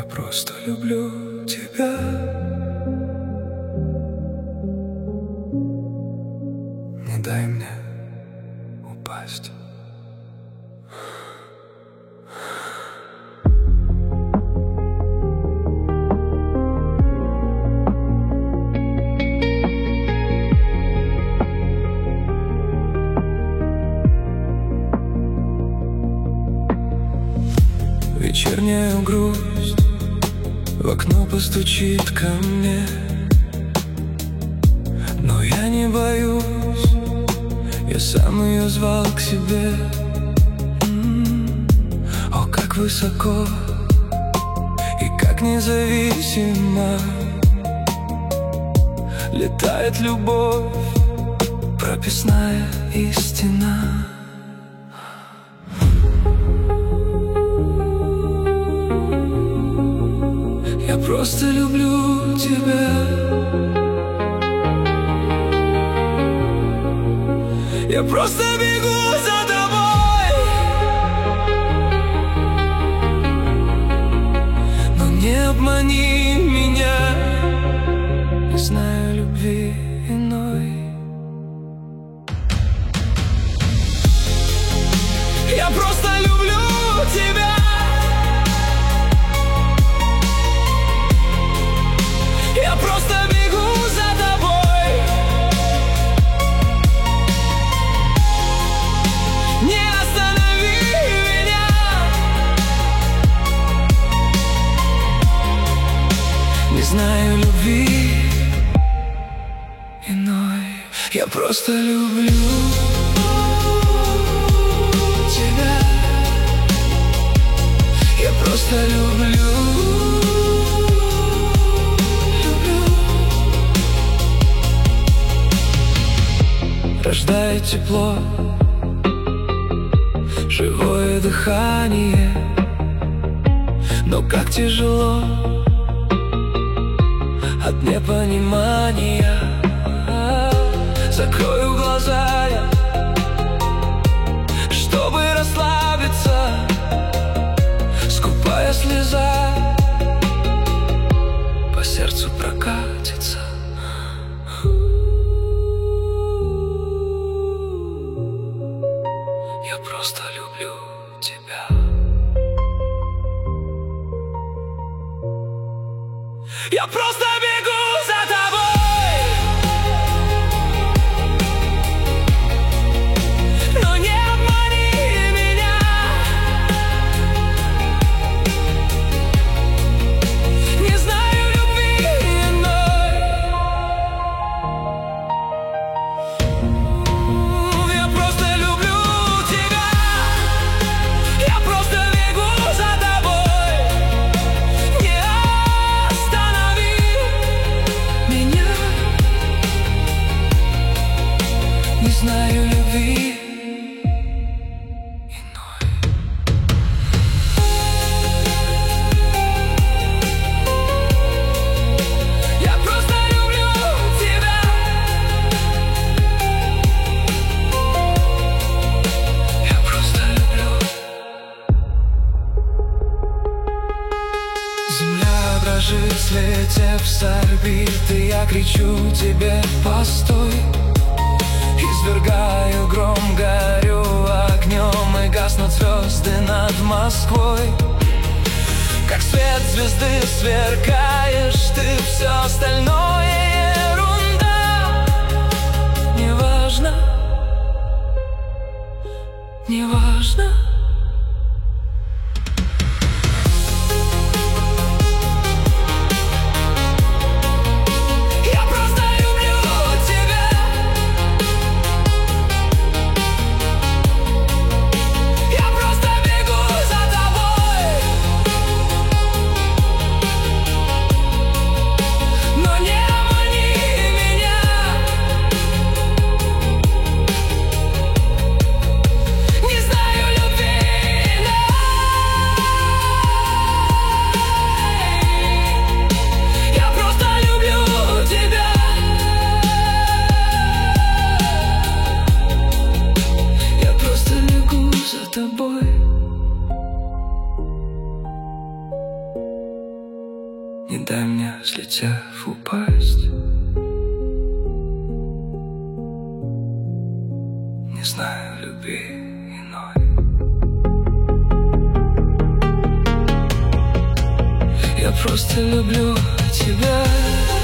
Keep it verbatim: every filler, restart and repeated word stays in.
просто люблю тебя. Не дай мне упасть. Вечерняя грусть в окно постучит ко мне, но я не боюсь, я сам ее звал к себе. М-м-м, о, как высоко и как независимо летает любовь, прописная истина. Я просто люблю тебя. Я просто бегу за тобой, но не обмани меня, не знаю любви иной. Я просто люблю тебя. Я просто бегу за тобой, не останови меня, не знаю любви иной. Я просто люблю тебя. Я просто люблю. Рождает тепло, живое дыхание, но как тяжело от непонимания. Закрою глаза я, чтобы расслабиться, скупая слеза по сердцу прокатится. Я просто люблю тебя. Я просто бегу за тобой, но не обмани меня, не знаю любви иной. Я просто люблю. Я просто бегу за тобой, не останови меня, не знаю любви иной. Я просто люблю тебя. Я просто люблю. Земля дрожит, слетев с орбиты. Я кричу тебе постой, извергаю гром, горю огнем, и гаснут звезды над Москвой. Как свет звезды сверкаешь ты, все остальное ерунда. Неважно, неважно. Но не обмани взлетев упасть. Не знаю любви иной. Я просто люблю тебя.